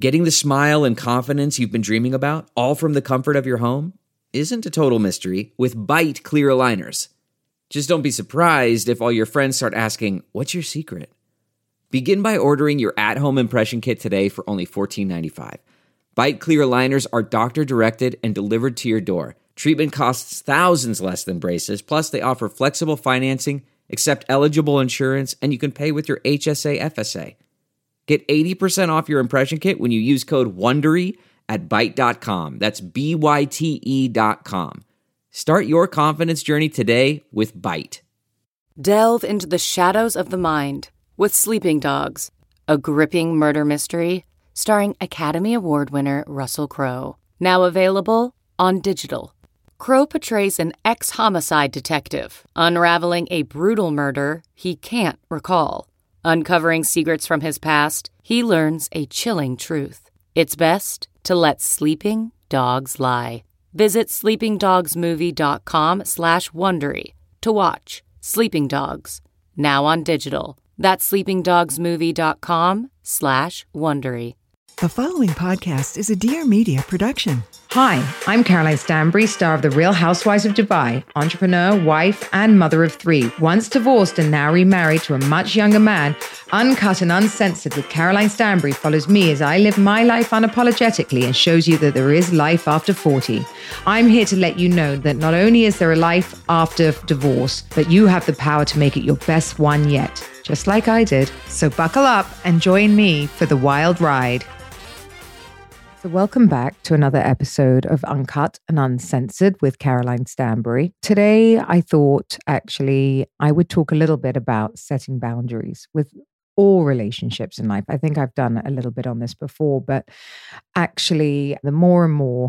Getting the smile and confidence you've been dreaming about, all from the comfort of your home, isn't a total mystery with Byte clear aligners. Just don't be surprised if all your friends start asking, "What's your secret?" Begin by ordering your at-home impression kit today for only $14.95. Byte clear aligners are doctor-directed and delivered to your door. Treatment costs thousands less than braces, plus they offer flexible financing, accept eligible insurance, and you can pay with your HSA FSA. Get 80% off your impression kit when you use code WONDERY at Byte.com. That's BYTE.com. Start your confidence journey today with Byte. Delve into the shadows of the mind with Sleeping Dogs, a gripping murder mystery starring Academy Award winner Russell Crowe. Now available on digital. Crowe portrays an ex-homicide detective unraveling a brutal murder he can't recall. Uncovering secrets from his past, he learns a chilling truth. It's best to let sleeping dogs lie. Visit sleepingdogsmovie.com/Wondery to watch Sleeping Dogs, now on digital. That's sleepingdogsmovie.com/Wondery. The following podcast is a Dear Media production. Hi, I'm Caroline Stanbury, star of The Real Housewives of Dubai, entrepreneur, wife, and mother of 3. Once divorced and now remarried to a much younger man, Uncut and Uncensored with Caroline Stanbury follows me as I live my life unapologetically and shows you that there is life after 40. I'm here to let you know that not only is there a life after divorce, but you have the power to make it your best one yet, just like I did. So buckle up and join me for the wild ride. So welcome back to another episode of Uncut and Uncensored with Caroline Stanbury. Today, I thought actually I would talk a little bit about setting boundaries with all relationships in life. I think I've done a little bit on this before, but actually the more and more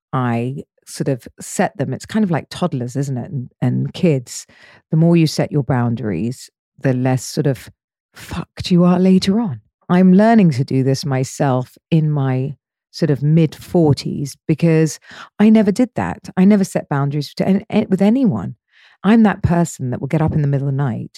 I sort of set them, it's kind of like toddlers, isn't it? And kids, the more you set your boundaries, the less sort of fucked you are later on. I'm learning to do this myself in my sort of mid-40s because I never did that. I never set boundaries with anyone. I'm that person that will get up in the middle of the night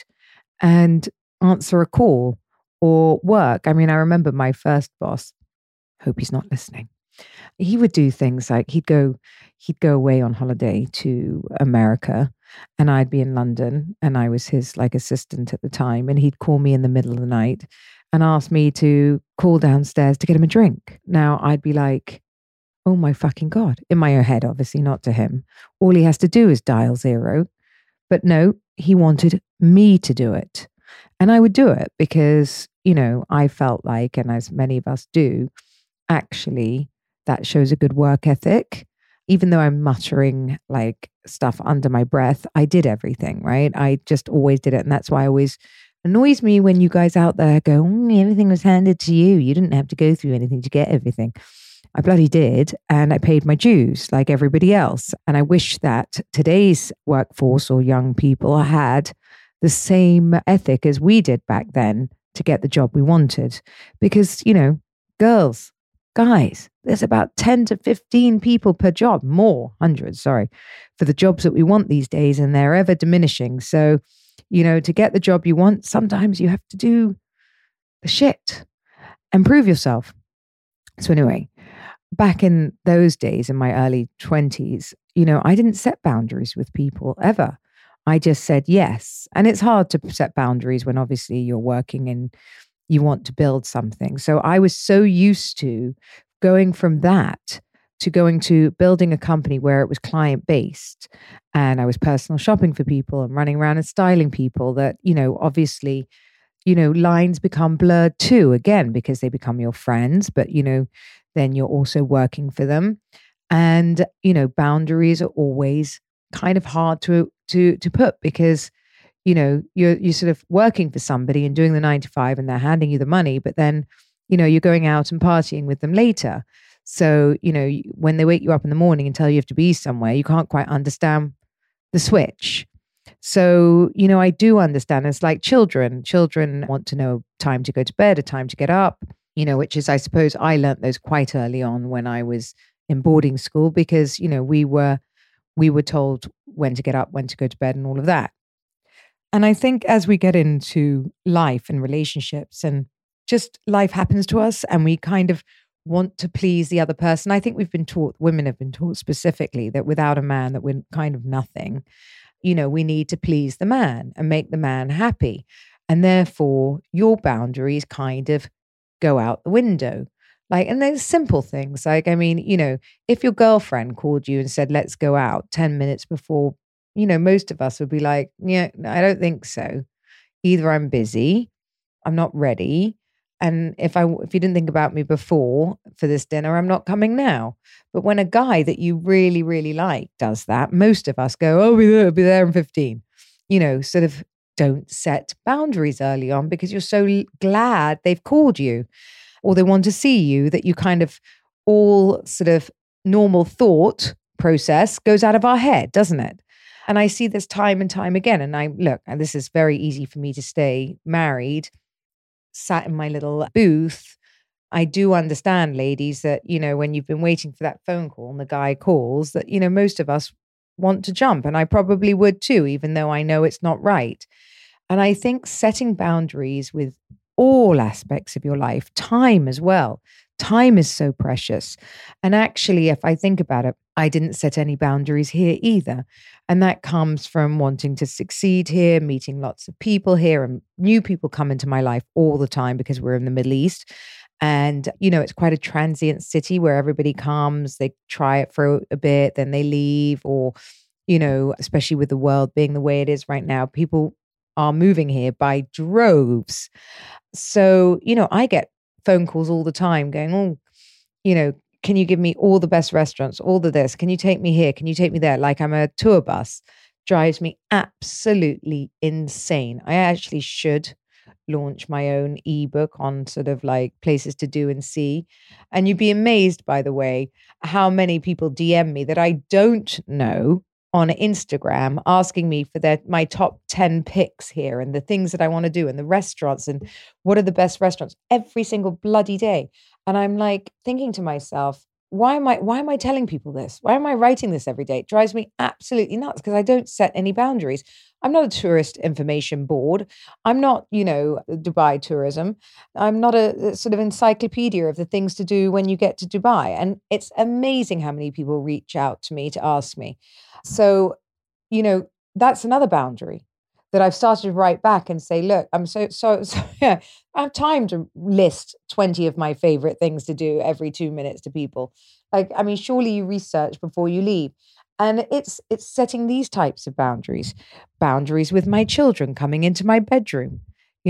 and answer a call or work. I mean, I remember my first boss, hope he's not listening. He would do things like he'd go away on holiday to America and I'd be in London and I was his like assistant at the time, and he'd call me in the middle of the night and ask me to call downstairs to get him a drink. Now I'd be like, oh my fucking God. In my own head, obviously, not to him. All he has to do is dial 0. But no, he wanted me to do it. And I would do it because, you know, I felt like, and as many of us do, actually, that shows a good work ethic. Even though I'm muttering like stuff under my breath, I did everything, right? I just always did it. And that's why I always annoys me when you guys out there go, everything was handed to you. You didn't have to go through anything to get everything. I bloody did. And I paid my dues like everybody else. And I wish that today's workforce or young people had the same ethic as we did back then to get the job we wanted. Because, you know, girls, guys, there's about 10 to 15 people per job, hundreds, for the jobs that we want these days. And they're ever diminishing. So, you know, to get the job you want, sometimes you have to do the shit and prove yourself. So anyway, back in those days, in my early 20s, you know, I didn't set boundaries with people ever. I just said yes. And it's hard to set boundaries when obviously you're working and you want to build something. So I was so used to going from that to going to building a company where it was client-based and I was personal shopping for people and running around and styling people that, you know, obviously, you know, lines become blurred too, again, because they become your friends, but, you know, then you're also working for them. And, you know, boundaries are always kind of hard to put because, you know, you're sort of working for somebody and doing the 9 to 5 and they're handing you the money, but then, you know, you're going out and partying with them later. So, you know, when they wake you up in the morning and tell you have to be somewhere, you can't quite understand the switch. So, you know, I do understand. It's like children. Children want to know time to go to bed, a time to get up, you know, which is, I suppose, I learnt those quite early on when I was in boarding school because, you know, we were told when to get up, when to go to bed and all of that. And I think as we get into life and relationships and just life happens to us and we kind of want to please the other person. I think women have been taught specifically that without a man that we're kind of nothing. We need to please the man and make the man happy. And therefore your boundaries kind of go out the window. And there's simple things. If your girlfriend called you and said, let's go out 10 minutes before, most of us would be like, yeah, I don't think so. Either I'm busy, I'm not ready. And if you didn't think about me before for this dinner, I'm not coming now. But when a guy that you really, really like does that, most of us go, oh, I'll be there in 15. Sort of don't set boundaries early on because you're so glad they've called you or they want to see you, that you kind of all sort of normal thought process goes out of our head, doesn't it? And I see this time and time again. And this is very easy for me to stay married, sat in my little booth. I do understand, ladies, that, when you've been waiting for that phone call and the guy calls, that, most of us want to jump. And I probably would too, even though I know it's not right. And I think setting boundaries with all aspects of your life, time as well. Time is so precious. And actually, if I think about it, I didn't set any boundaries here either. And that comes from wanting to succeed here, meeting lots of people here, and new people come into my life all the time because we're in the Middle East. And, it's quite a transient city where everybody comes, they try it for a bit, then they leave, or, especially with the world being the way it is right now, people are moving here by droves. So, I get phone calls all the time going, can you give me all the best restaurants, all the this? Can you take me here? Can you take me there? Like I'm a tour bus. Drives me absolutely insane. I actually should launch my own ebook on sort of like places to do and see. And you'd be amazed, by the way, how many people DM me that I don't know on Instagram asking me for my top 10 picks here and the things that I want to do and the restaurants and what are the best restaurants every single bloody day. And I'm like thinking to myself, why am I telling people this? Why am I writing this every day? It drives me absolutely nuts because I don't set any boundaries. I'm not a tourist information board. I'm not, Dubai tourism. I'm not a sort of encyclopedia of the things to do when you get to Dubai. And it's amazing how many people reach out to me to ask me. So, that's another boundary that I've started to write back and say, look, I'm so yeah, I have time to list 20 of my favorite things to do every 2 minutes to people. Surely you research before you leave. And it's setting these types of boundaries with my children coming into my bedroom,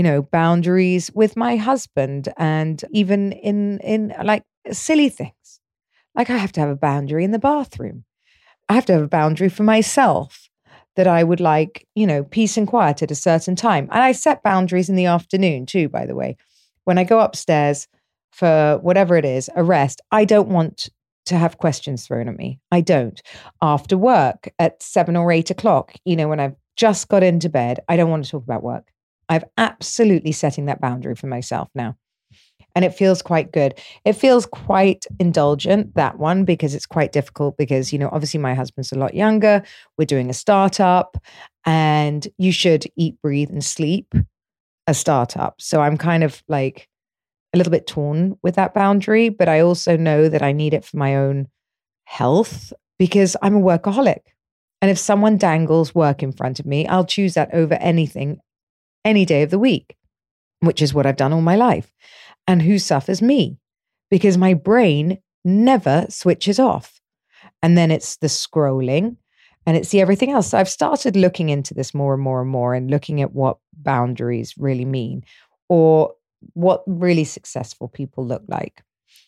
boundaries with my husband, and even in like silly things. Like I have to have a boundary in the bathroom. I have to have a boundary for myself that I would like, peace and quiet at a certain time. And I set boundaries in the afternoon too, by the way. When I go upstairs for whatever it is, a rest, I don't want to have questions thrown at me. I don't. After work at 7 or 8 o'clock, when I've just got into bed, I don't want to talk about work. I've absolutely setting that boundary for myself now. And it feels quite good. It feels quite indulgent, that one, because it's quite difficult because, obviously my husband's a lot younger. We're doing a startup and you should eat, breathe and sleep a startup. So I'm kind of like a little bit torn with that boundary, but I also know that I need it for my own health because I'm a workaholic. And if someone dangles work in front of me, I'll choose that over anything, any day of the week, which is what I've done all my life. And who suffers? Me, because my brain never switches off. And then it's the scrolling and it's the everything else. So I've started looking into this more and more and more and looking at what boundaries really mean or what really successful people look like.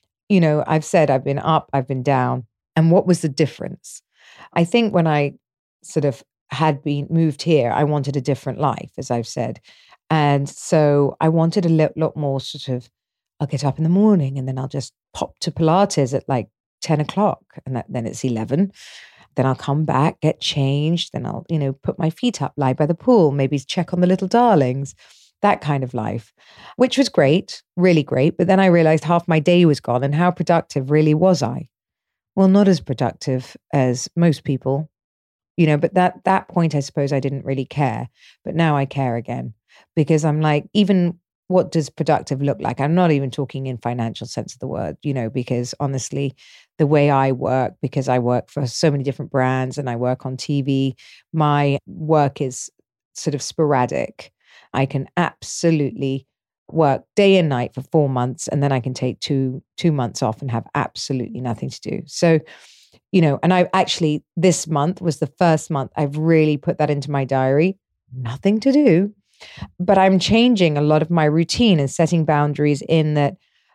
I've said I've been up, I've been down. And what was the difference? I think when I sort of had been moved here, I wanted a different life, as I've said. And so I wanted a lot more sort of, I'll get up in the morning and then I'll just pop to Pilates at like 10 o'clock and then it's 11. Then I'll come back, get changed. Then I'll, put my feet up, lie by the pool, maybe check on the little darlings, that kind of life, which was great, really great. But then I realized half my day was gone and how productive really was I? Well, not as productive as most people, but that point, I suppose I didn't really care. But now I care again because I'm like, even what does productive look like? I'm not even talking in financial sense of the word, because honestly, the way I work, because I work for so many different brands and I work on TV, my work is sort of sporadic. I can absolutely work day and night for 4 months, and then I can take two months off and have absolutely nothing to do. So, and I actually, this month was the first month I've really put that into my diary, nothing to do. But I'm changing a lot of my routine and setting boundaries in that,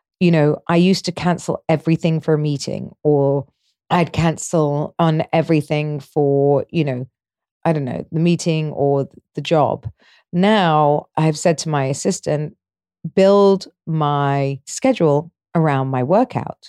I used to cancel everything for a meeting, or I'd cancel on everything for, I don't know, the meeting or the job. Now I've said to my assistant, build my schedule around my workout.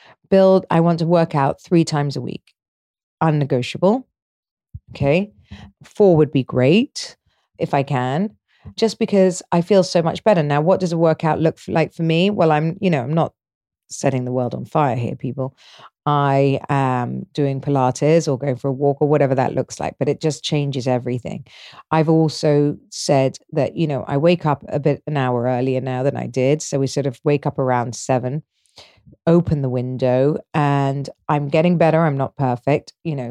I want to work out 3 times a week. Unnegotiable. Okay. 4 would be great if I can, just because I feel so much better. Now, what does a workout look like for me? Well, I'm not setting the world on fire here, people. I am doing Pilates or going for a walk or whatever that looks like, but it just changes everything. I've also said that, I wake up an hour earlier now than I did. So we sort of wake up around 7, open the window, and I'm getting better. I'm not perfect,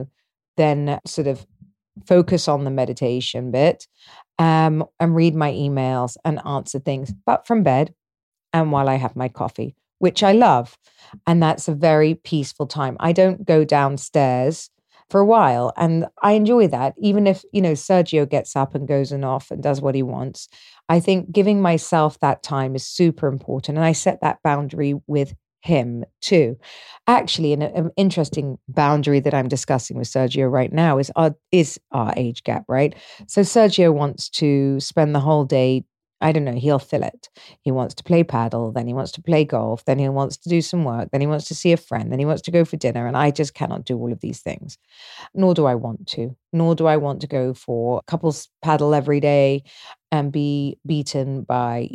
then sort of focus on the meditation bit, and read my emails and answer things, but from bed and while I have my coffee, which I love. And that's a very peaceful time. I don't go downstairs for a while, and I enjoy that. Even if, Sergio gets up and goes off and does what he wants, I think giving myself that time is super important. And I set that boundary with him too. Actually, an interesting boundary that I'm discussing with Sergio right now is our age gap, right? So Sergio wants to spend the whole day, I don't know, he'll fill it. He wants to play paddle, then he wants to play golf, then he wants to do some work, then he wants to see a friend, then he wants to go for dinner. And I just cannot do all of these things. Nor do I want to. Nor do I want to go for couples paddle every day and be beaten by,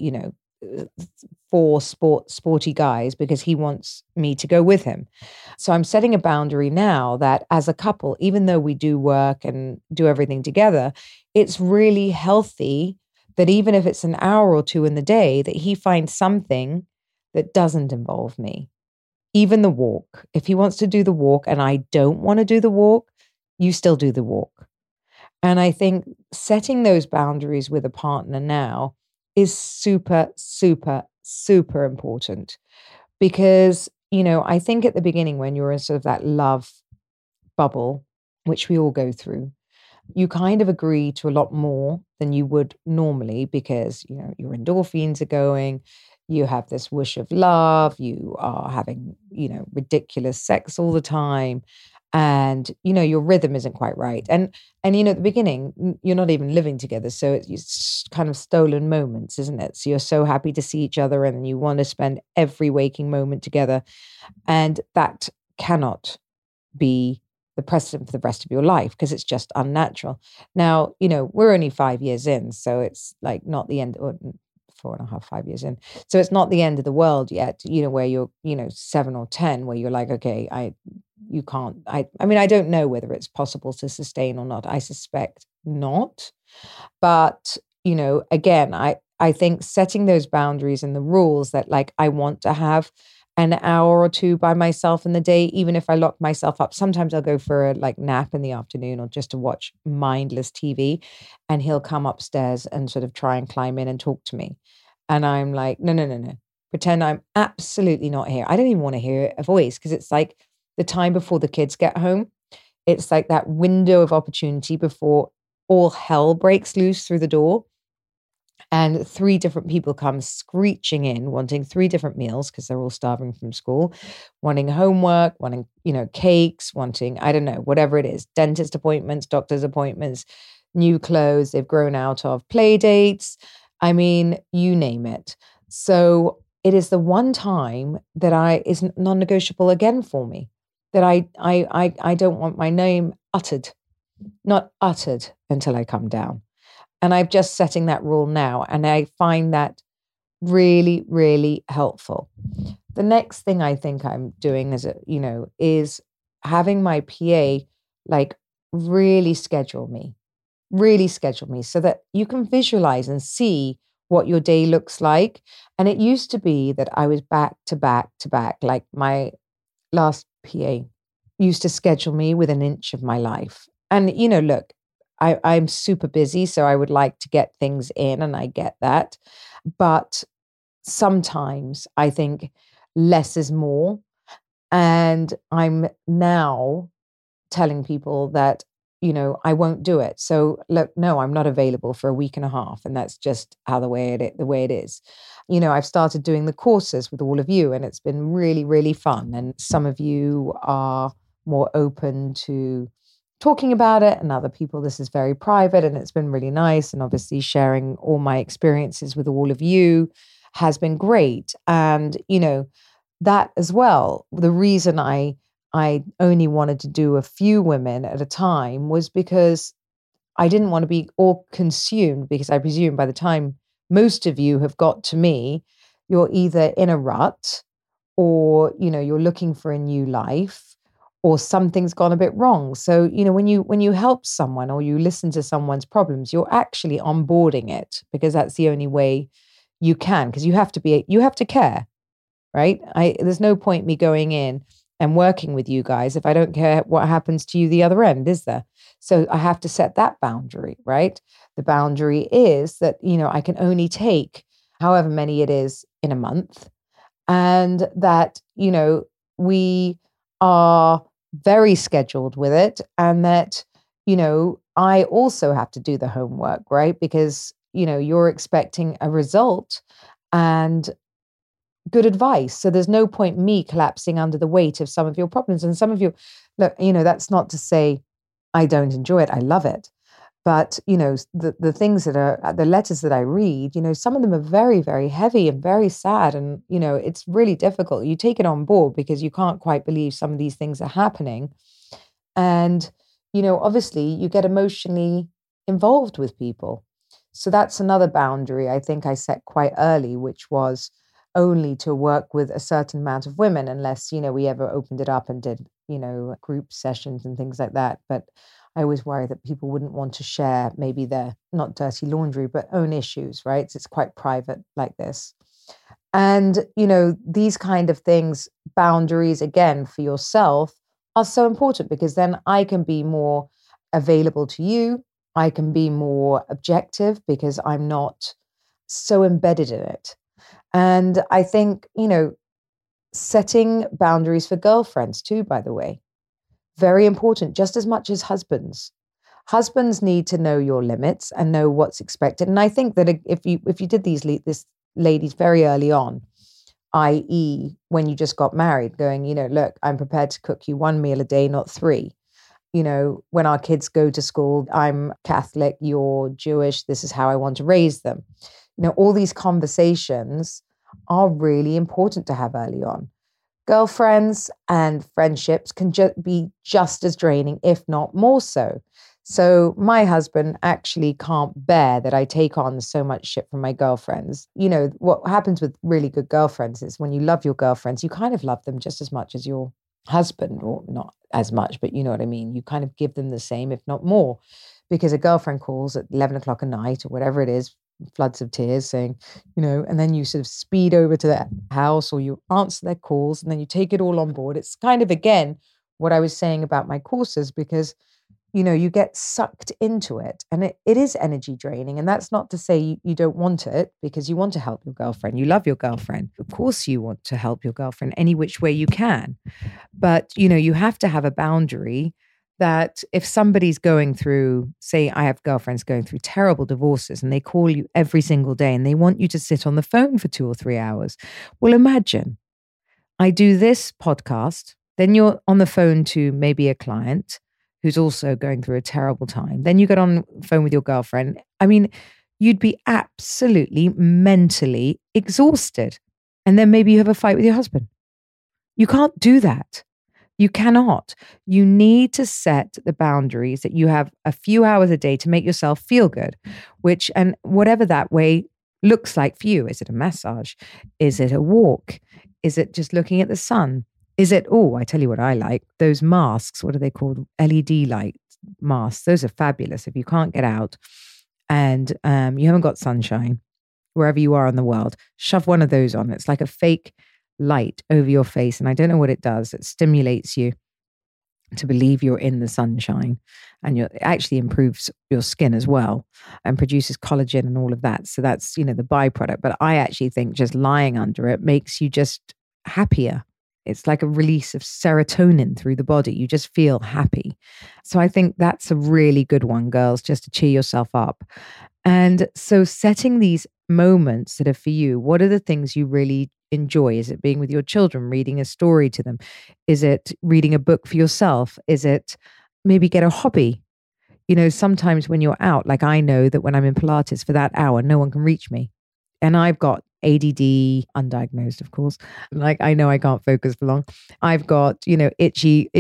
4 sporty guys because he wants me to go with him. So I'm setting a boundary now that as a couple, even though we do work and do everything together, it's really healthy that even if it's an hour or 2 in the day, that he finds something that doesn't involve me. Even the walk. If he wants to do the walk and I don't want to do the walk, you still do the walk. And I think setting those boundaries with a partner now is super, super, super important, because, I think at the beginning when you're in sort of that love bubble, which we all go through, you kind of agree to a lot more than you would normally because, your endorphins are going, you have this whoosh of love, you are having, ridiculous sex all the time. And, your rhythm isn't quite right. And, at the beginning, you're not even living together. So it's kind of stolen moments, isn't it? So you're so happy to see each other and you want to spend every waking moment together. And that cannot be the precedent for the rest of your life because it's just unnatural. Now, we're only 5 years in, so it's like not the end, or 4.5, 5 years in. So it's not the end of the world yet, where you're, 7 or 10, where you're like, okay, I don't know whether it's possible to sustain or not. I suspect not. But, again, I think setting those boundaries and the rules that like I want to have an hour or 2 by myself in the day, even if I lock myself up. Sometimes I'll go for a nap in the afternoon or just to watch mindless TV, and he'll come upstairs and sort of try and climb in and talk to me. And I'm like, no. Pretend I'm absolutely not here. I don't even want to hear a voice because it's like the time before the kids get home. It's like that window of opportunity before all hell breaks loose through the door. And 3 different people come screeching in, wanting 3 different meals because they're all starving from school, wanting homework, wanting, cakes, wanting, I don't know, whatever it is, dentist appointments, doctor's appointments, new clothes they've grown out of, play dates. I mean, you name it. So it is the one time that is non-negotiable again for me, that I don't want my name not uttered until I come down. And I'm just setting that rule now. And I find that really, really helpful. The next thing I think I'm doing is having my PA really schedule me so that you can visualize and see what your day looks like. And it used to be that I was back to back to back. Like my last PA used to schedule me with an inch of my life. And, look, I'm super busy, so I would like to get things in, and I get that. But sometimes I think less is more. And I'm now telling people that, I won't do it. So look, no, I'm not available for a week and a half. And that's just how the way it is. I've started doing the courses with all of you, and it's been really, really fun. And some of you are more open to talking about it, and other people, this is very private, and it's been really nice. And obviously sharing all my experiences with all of you has been great. And, that as well, the reason I only wanted to do a few women at a time was because I didn't want to be all consumed, because I presume by the time most of you have got to me, you're either in a rut, or, you're looking for a new life, or something's gone a bit wrong. So, when you help someone or you listen to someone's problems, you're actually onboarding it, because that's the only way you can, because you have to care, right? There's no point me going in and working with you guys if I don't care what happens to you the other end, is there? So I have to set that boundary, right? The boundary is that, I can only take however many it is in a month, and that, we are very scheduled with it, and that, I also have to do the homework, right? Because, you're expecting a result and good advice. So there's no point me collapsing under the weight of some of your problems. And some of you, look, that's not to say I don't enjoy it. I love it. But, the things that are, the letters that I read, some of them are very, very heavy and very sad. And, it's really difficult. You take it on board because you can't quite believe some of these things are happening. And, obviously you get emotionally involved with people. So that's another boundary I think I set quite early, which was only to work with a certain amount of women, unless, we ever opened it up and did, group sessions and things like that. But I always worry that people wouldn't want to share maybe their, not dirty laundry, but own issues, right? So it's quite private like this. And, these kind of things, boundaries, again, for yourself are so important, because then I can be more available to you. I can be more objective because I'm not so embedded in it. And I think, setting boundaries for girlfriends too, by the way, very important, just as much as husbands. Husbands need to know your limits and know what's expected. And I think that if you did this ladies very early on, i.e. when you just got married, going, look, I'm prepared to cook you 1 meal a day, not 3. When our kids go to school, I'm Catholic, you're Jewish, this is how I want to raise them. All these conversations are really important to have early on. Girlfriends and friendships can be just as draining, if not more so. So my husband actually can't bear that I take on so much shit from my girlfriends. What happens with really good girlfriends is when you love your girlfriends, you kind of love them just as much as your husband, or not as much, but you know what I mean? You kind of give them the same, if not more, because a girlfriend calls at 11 o'clock at night or whatever it is, floods of tears saying, and then you sort of speed over to their house, or you answer their calls, and then you take it all on board. It's kind of, again, what I was saying about my courses, because, you get sucked into it, and it is energy draining. And that's not to say you don't want it, because you want to help your girlfriend. You love your girlfriend. Of course you want to help your girlfriend any which way you can. But, you have to have a boundary that if somebody's going through, say I have girlfriends going through terrible divorces, and they call you every single day and they want you to sit on the phone for 2 or 3 hours. Well, imagine I do this podcast, then you're on the phone to maybe a client who's also going through a terrible time. Then you get on the phone with your girlfriend. I mean, you'd be absolutely mentally exhausted. And then maybe you have a fight with your husband. You can't do that. You cannot. You need to set the boundaries that you have a few hours a day to make yourself feel good, and whatever that way looks like for you. Is it a massage? Is it a walk? Is it just looking at the sun? Is it, I tell you what I like, those masks, what are they called? LED light masks. Those are fabulous. If you can't get out and you haven't got sunshine, wherever you are in the world, shove one of those on. It's like a fake light over your face. And I don't know what it does. It stimulates you to believe you're in the sunshine, and it actually improves your skin as well and produces collagen and all of that. So that's, the byproduct. But I actually think just lying under it makes you just happier. It's like a release of serotonin through the body. You just feel happy. So I think that's a really good one, girls, just to cheer yourself up. And so setting these moments that are for you, what are the things you really enjoy? Is it being with your children, reading a story to them? Is it reading a book for yourself? Is it maybe get a hobby? Sometimes when you're out, like I know that when I'm in Pilates for that hour, no one can reach me. And I've got ADD, undiagnosed, of course. Like I know I can't focus for long. I've got, itchy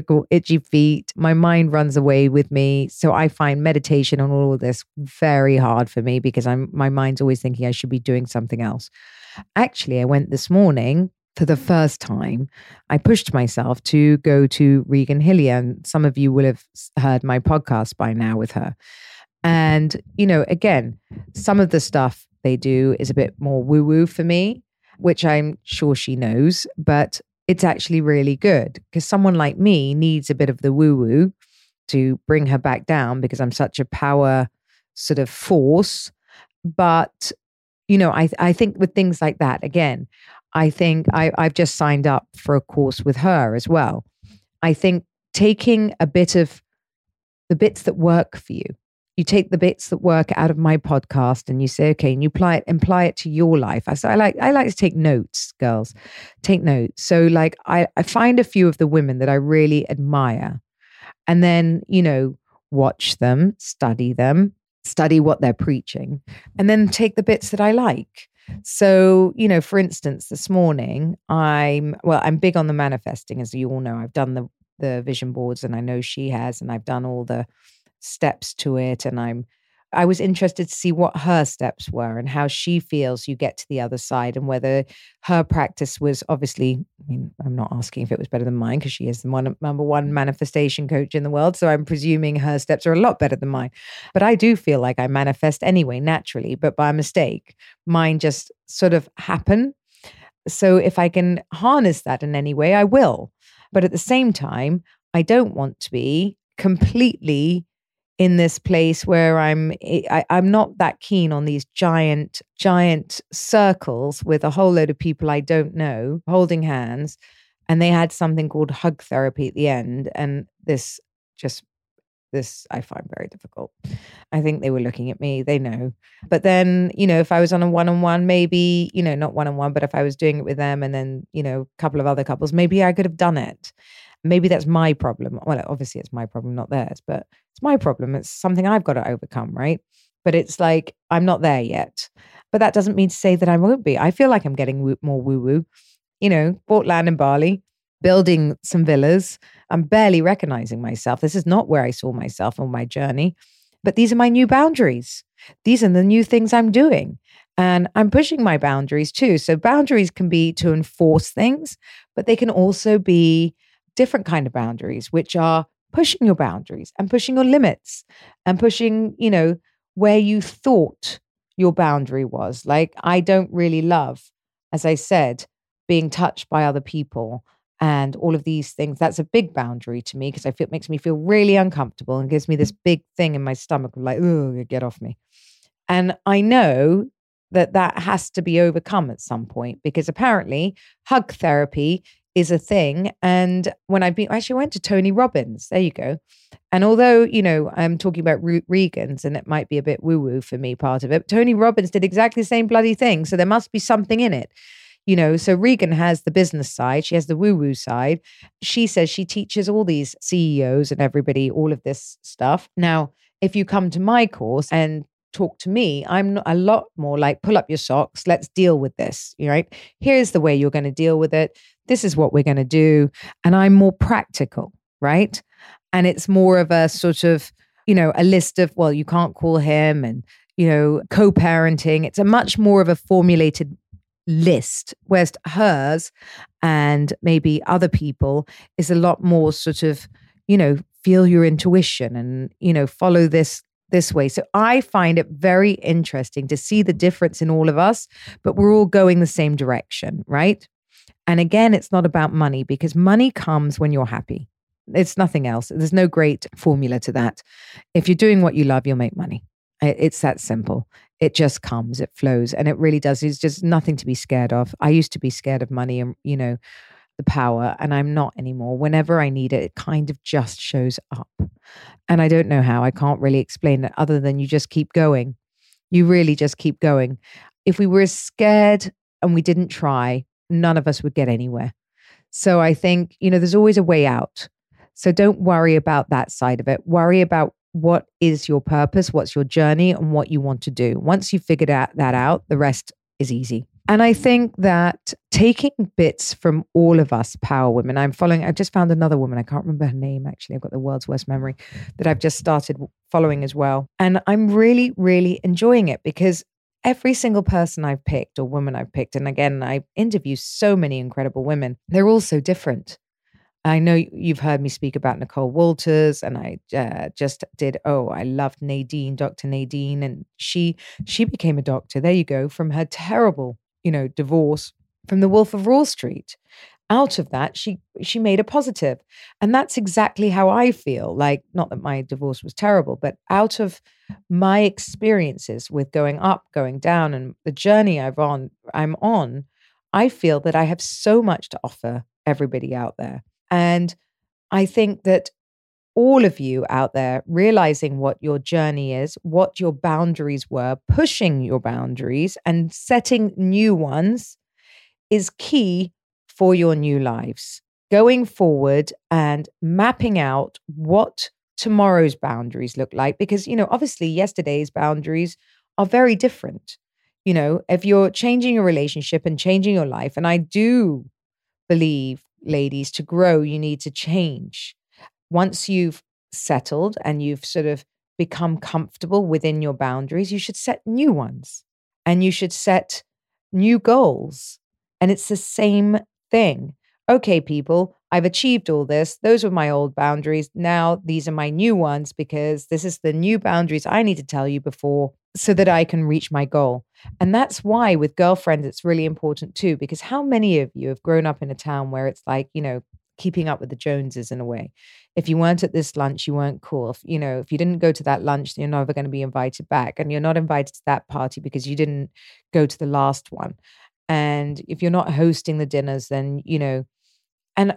feet. My mind runs away with me. So I find meditation on all of this very hard for me because my mind's always thinking I should be doing something else. Actually, I went this morning for the first time. I pushed myself to go to Regan Hillier, and some of you will have heard my podcast by now with her. And, again, some of the stuff they do is a bit more woo-woo for me, which I'm sure she knows, but it's actually really good because someone like me needs a bit of the woo-woo to bring her back down because I'm such a power sort of force. But, I think with things like that, again, I think I've just signed up for a course with her as well. I think taking a bit of the bits that work for you, you take the bits that work out of my podcast and you say, okay, and you apply it to your life. I like to take notes, girls, take notes. So like I find a few of the women that I really admire and then, watch them, study what they're preaching, and then take the bits that I like. So, for instance, this morning, I'm big on the manifesting, as you all know. I've done the vision boards and I know she has, and I've done all the steps to it. And I was interested to see what her steps were and how she feels you get to the other side, and whether her practice was obviously, I'm not asking if it was better than mine because she is the number one manifestation coach in the world. So I'm presuming her steps are a lot better than mine. But I do feel like I manifest anyway, naturally, but by mistake. Mine just sort of happen. So if I can harness that in any way, I will. But at the same time, I don't want to be completely in this place where I'm not that keen on these giant circles with a whole load of people I don't know holding hands. And they had something called hug therapy at the end. And this I find very difficult. I think they were looking at me, they know. But then, if I was on a one-on-one, maybe, not one-on-one, but if I was doing it with them and then, a couple of other couples, maybe I could have done it. Maybe that's my problem. Well, obviously it's my problem, not theirs, but it's my problem. It's something I've got to overcome, right? But it's like, I'm not there yet. But that doesn't mean to say that I won't be. I feel like I'm getting more woo-woo. Bought land in Bali, building some villas. I'm barely recognizing myself. This is not where I saw myself on my journey. But these are my new boundaries. These are the new things I'm doing. And I'm pushing my boundaries too. So boundaries can be to enforce things, but they can also be different kind of boundaries, which are pushing your boundaries and pushing your limits and pushing, where you thought your boundary was. Like, I don't really love, as I said, being touched by other people and all of these things. That's a big boundary to me because it makes me feel really uncomfortable and gives me this big thing in my stomach of like, oh, get off me. And I know that has to be overcome at some point because apparently hug therapy is a thing. And when I went to Tony Robbins, there you go. And although, I'm talking about Regan's and it might be a bit woo-woo for me, part of it, Tony Robbins did exactly the same bloody thing. So there must be something in it. So Regan has the business side. She has the woo-woo side. She says she teaches all these CEOs and everybody, all of this stuff. Now, if you come to my course and talk to me, I'm a lot more like, pull up your socks, let's deal with this, right? Here's the way you're going to deal with it. This is what we're going to do. And I'm more practical, right? And it's more of a sort of, a list of, well, you can't call him and, co-parenting. It's a much more of a formulated list, whereas hers and maybe other people is a lot more sort of, feel your intuition and, follow this this way. So I find it very interesting to see the difference in all of us, but we're all going the same direction, right? And again, it's not about money, because money comes when you're happy. It's nothing else. There's no great formula to that. If you're doing what you love, you'll make money. It's that simple. It just comes, it flows, and it really does. It's just nothing to be scared of. I used to be scared of money and, the power, and I'm not anymore. Whenever I need it, it kind of just shows up. And I don't know how. I can't really explain it other than you just keep going. You really just keep going. If we were scared and we didn't try, none of us would get anywhere. So I think, there's always a way out. So don't worry about that side of it. Worry about what is your purpose, what's your journey, and what you want to do. Once you've figured that out, the rest is easy. And I think that taking bits from all of us power women, I've just found another woman, I can't remember her name actually, I've got the world's worst memory, that I've just started following as well. And I'm really, really enjoying it, because every single person I've picked or woman I've picked, and again, I interview so many incredible women, they're all so different. I know you've heard me speak about Nicole Walters, and I just did, I loved Nadine, Dr. Nadine, and she became a doctor, there you go, from her terrible, divorce from the Wolf of Wall Street. Out of that, she made a positive. And that's exactly how I feel. Like, not that my divorce was terrible, but out of my experiences with going up, going down, and the journey I'm on, I feel that I have so much to offer everybody out there. And I think that all of you out there realizing what your journey is, what your boundaries were, pushing your boundaries and setting new ones is key for your new lives. Going forward and mapping out what tomorrow's boundaries look like, because, obviously yesterday's boundaries are very different. If you're changing your relationship and changing your life, and I do believe, ladies, to grow, you need to change. Once you've settled and you've sort of become comfortable within your boundaries, you should set new ones and you should set new goals. And it's the same thing. Okay, people, I've achieved all this. Those were my old boundaries. Now these are my new ones, because this is the new boundaries I need to tell you before, so that I can reach my goal. And that's why with girlfriends, it's really important too, because how many of you have grown up in a town where it's like, keeping up with the Joneses in a way. If you weren't at this lunch, you weren't cool. If you didn't go to that lunch, you're never going to be invited back. And you're not invited to that party because you didn't go to the last one. And if you're not hosting the dinners, then, and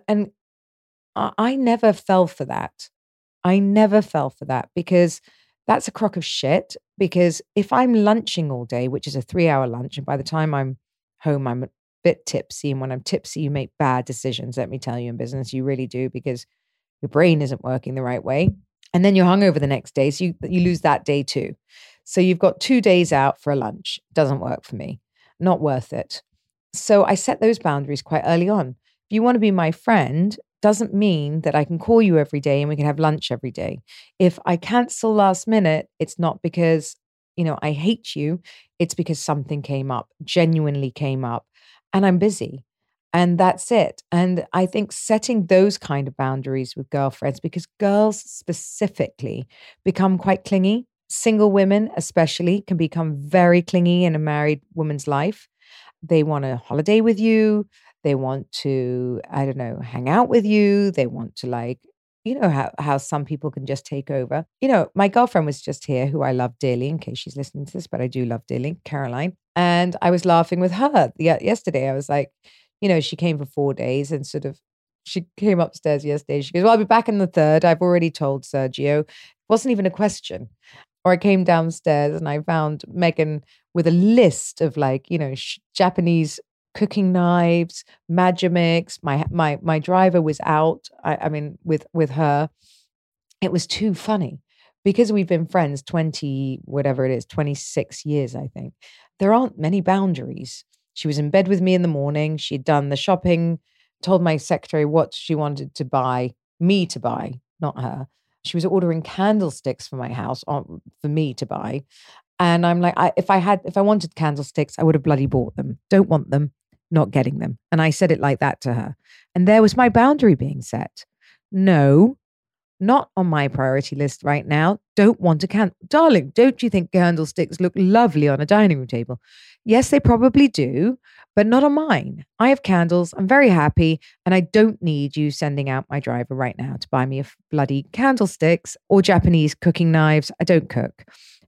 I never fell for that. I never fell for that, because that's a crock of shit. Because if I'm lunching all day, which is a 3-hour lunch, and by the time I'm home, I'm a bit tipsy. And when I'm tipsy, you make bad decisions. Let me tell you, in business, you really do, because your brain isn't working the right way. And then you're hungover the next day. So you lose that day too. So you've got 2 days out for a lunch. Doesn't work for me. Not worth it. So I set those boundaries quite early on. If you want to be my friend, doesn't mean that I can call you every day and we can have lunch every day. If I cancel last minute, it's not because, I hate you. It's because something came up, genuinely came up, and I'm busy. And that's it. And I think setting those kind of boundaries with girlfriends, because girls specifically become quite clingy. Single women especially can become very clingy in a married woman's life. They want to holiday with you. They want to, hang out with you. They want to how some people can just take over. My girlfriend was just here, who I love dearly, in case she's listening to this, but I do love dearly, Caroline. And I was laughing with her yesterday. I was like, she came for 4 days and she came upstairs yesterday. She goes, well, I'll be back in the 3rd. I've already told Sergio. It wasn't even a question. Or I came downstairs and I found Megan with a list of Japanese cooking knives, Magimix. My driver was out. With her, it was too funny, because we've been friends 26 years, I think. There aren't many boundaries. She was in bed with me in the morning. She'd done the shopping, told my secretary what she wanted to buy, me to buy, not her. She was ordering candlesticks for my house for me to buy. And I'm like, if I wanted candlesticks, I would have bloody bought them. Don't want them, not getting them. And I said it like that to her. And there was my boundary being set. No, not on my priority list right now. Don't want a candle. Darling, don't you think candlesticks look lovely on a dining room table? Yes, they probably do, but not on mine. I have candles. I'm very happy. And I don't need you sending out my driver right now to buy me a bloody candlesticks or Japanese cooking knives. I don't cook.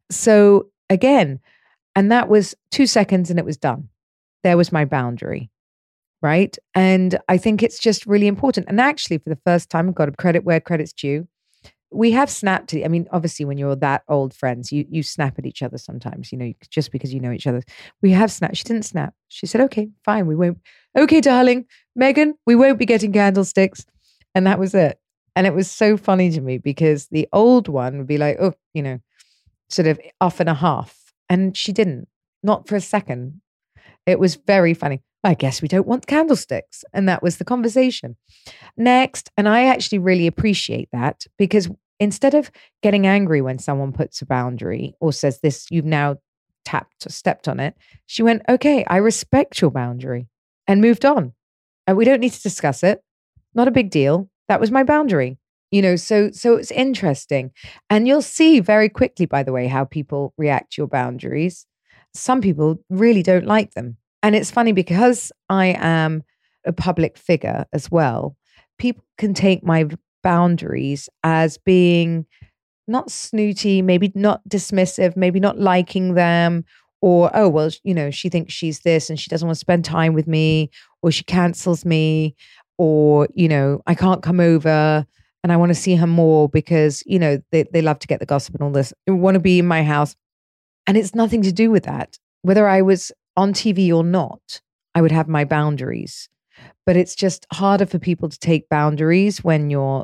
So again, and that was 2 seconds and it was done. There was my boundary. Right. And I think it's just really important. And actually, for the first time, I've got to credit where credit's due. We have snapped. I mean, obviously, when you're that old friends, you snap at each other sometimes, just because you know each other. We have snapped. She didn't snap. She said, okay, fine. We won't. Okay, darling, Megan, we won't be getting candlesticks. And that was it. And it was so funny to me because the old one would be like, oh, sort of off and a half. And she didn't, not for a second. It was very funny. I guess we don't want candlesticks. And that was the conversation. Next, and I actually really appreciate that because instead of getting angry when someone puts a boundary or says this, you've now stepped on it, she went, okay, I respect your boundary and moved on. And we don't need to discuss it. Not a big deal. That was my boundary. So it's interesting. And you'll see very quickly, by the way, how people react to your boundaries. Some people really don't like them. And it's funny because I am a public figure as well. People can take my boundaries as being not snooty, maybe not dismissive, maybe not liking them, or, oh, well, she thinks she's this and she doesn't want to spend time with me, or she cancels me, or, I can't come over and I want to see her more because, they love to get the gossip and all this. They want to be in my house. And it's nothing to do with that. Whether I was on TV or not, I would have my boundaries. But it's just harder for people to take boundaries when you're,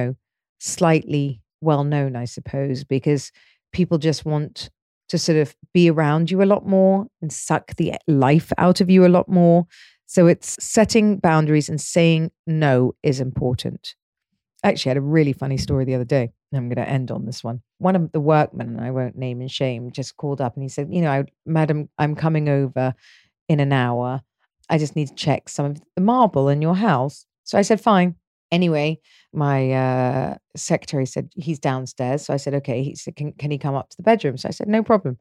slightly well known, I suppose, because people just want to sort of be around you a lot more and suck the life out of you a lot more. So it's setting boundaries and saying no is important. I actually had a really funny story the other day. I'm going to end on this one. One of the workmen, and I won't name and shame, just called up and he said, Madam, I'm coming over in an hour. I just need to check some of the marble in your house. So I said, fine. Anyway, my secretary said, he's downstairs. So I said, okay. He said, can he come up to the bedroom? So I said, no problem.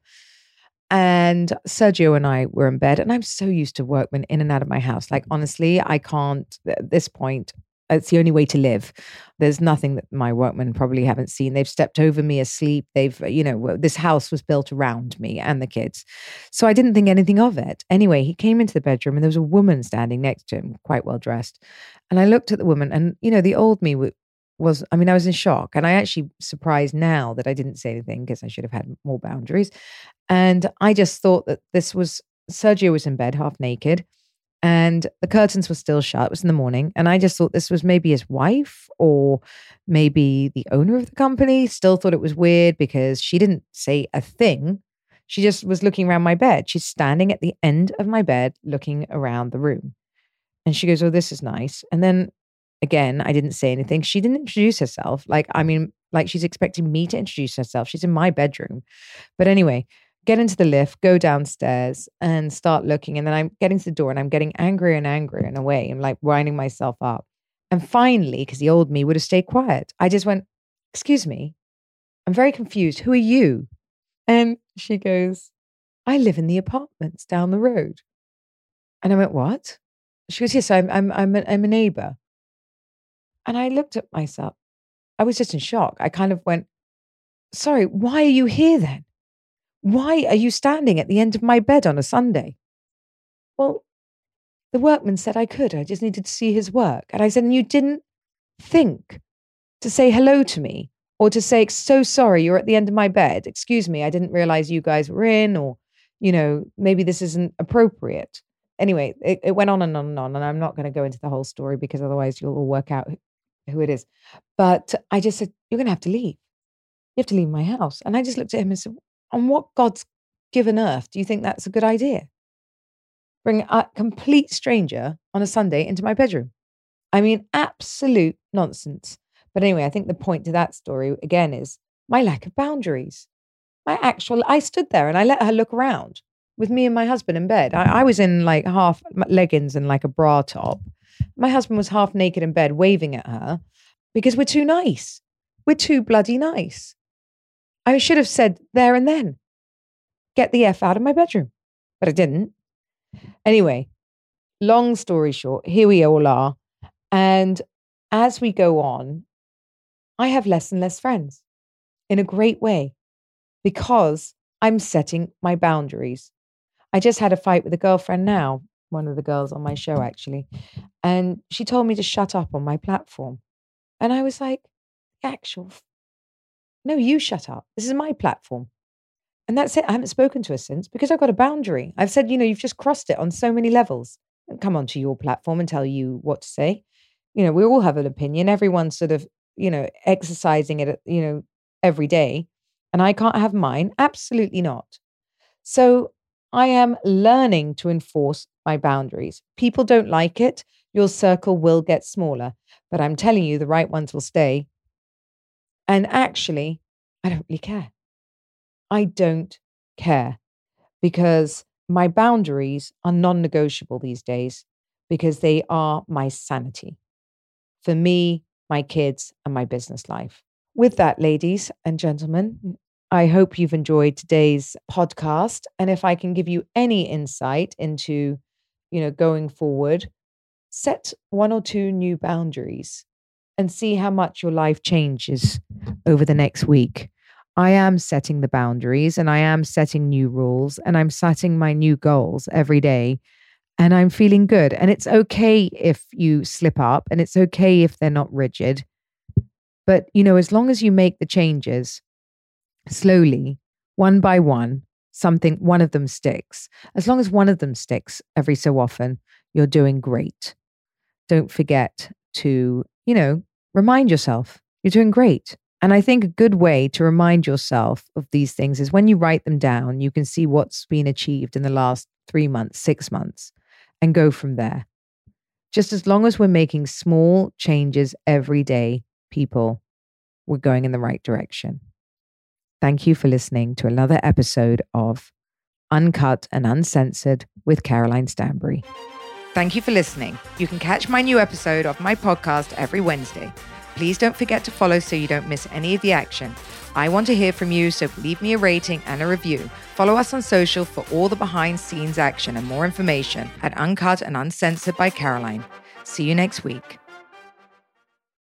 And Sergio and I were in bed, and I'm so used to workmen in and out of my house. Like, honestly, I can't, at this point, it's the only way to live. There's nothing that my workmen probably haven't seen. They've stepped over me asleep. They've, this house was built around me and the kids. So I didn't think anything of it. Anyway, he came into the bedroom and there was a woman standing next to him, quite well dressed. And I looked at the woman and, the old me I was in shock. And I actually surprised now that I didn't say anything because I should have had more boundaries. And I just thought that Sergio was in bed, half naked. And the curtains were still shut. It was in the morning. And I just thought this was maybe his wife or maybe the owner of the company. Still thought it was weird because she didn't say a thing. She just was looking around my bed. She's standing at the end of my bed looking around the room. And she goes, oh, this is nice. And then again, I didn't say anything. She didn't introduce herself. Like she's expecting me to introduce herself. She's in my bedroom. But anyway, get into the lift, go downstairs and start looking. And then I'm getting to the door and I'm getting angrier and angrier in a way. I'm like winding myself up. And finally, because the old me would have stayed quiet, I just went, excuse me, I'm very confused. Who are you? And she goes, I live in the apartments down the road. And I went, what? She goes, yes, I'm a neighbor. And I looked at myself. I was just in shock. I kind of went, sorry, why are you here then? Why are you standing at the end of my bed on a Sunday? Well, the workman said I could. I just needed to see his work. And I said, and you didn't think to say hello to me or to say, so sorry, you're at the end of my bed. Excuse me, I didn't realize you guys were in, or, maybe this isn't appropriate. Anyway, it went on and on and on. And I'm not going to go into the whole story because otherwise you'll all work out who it is. But I just said, you're going to have to leave. You have to leave my house. And I just looked at him and said, on what God's given earth do you think that's a good idea? Bring a complete stranger on a Sunday into my bedroom. I mean, absolute nonsense. But anyway, I think the point to that story, again, is my lack of boundaries. I stood there and I let her look around with me and my husband in bed. I was in like half leggings and like a bra top. My husband was half naked in bed waving at her because we're too nice. We're too bloody nice. I should have said there and then, get the F out of my bedroom. But I didn't. Anyway, long story short, here we all are. And as we go on, I have less and less friends in a great way because I'm setting my boundaries. I just had a fight with a girlfriend now, one of the girls on my show actually, and she told me to shut up on my platform. And I was like, no, you shut up. This is my platform. And that's it. I haven't spoken to her since because I've got a boundary. I've said, you've just crossed it on so many levels. And come onto your platform and tell you what to say. We all have an opinion. Everyone's sort of, exercising it, every day. And I can't have mine. Absolutely not. So I am learning to enforce my boundaries. People don't like it. Your circle will get smaller. But I'm telling you, the right ones will stay. And actually, I don't really care. I don't care because my boundaries are non-negotiable these days because they are my sanity for me, my kids, and my business life. With that, ladies and gentlemen, I hope you've enjoyed today's podcast. And if I can give you any insight into, going forward, set 1 or 2 new boundaries and see how much your life changes over the next week. I am setting the boundaries and I am setting new rules and I'm setting my new goals every day and I'm feeling good. And it's okay if you slip up and it's okay if they're not rigid. But, as long as you make the changes slowly, one by one, one of them sticks. As long as one of them sticks every so often, you're doing great. Don't forget to, remind yourself you're doing great. And I think a good way to remind yourself of these things is when you write them down, you can see what's been achieved in the last 3 months, 6 months, and go from there. Just as long as we're making small changes every day, people, we're going in the right direction. Thank you for listening to another episode of Uncut and Uncensored with Caroline Stanbury. Thank you for listening. You can catch my new episode of my podcast every Wednesday. Please don't forget to follow so you don't miss any of the action. I want to hear from you, so leave me a rating and a review. Follow us on social for all the behind-scenes action and more information at Uncut and Uncensored by Caroline. See you next week.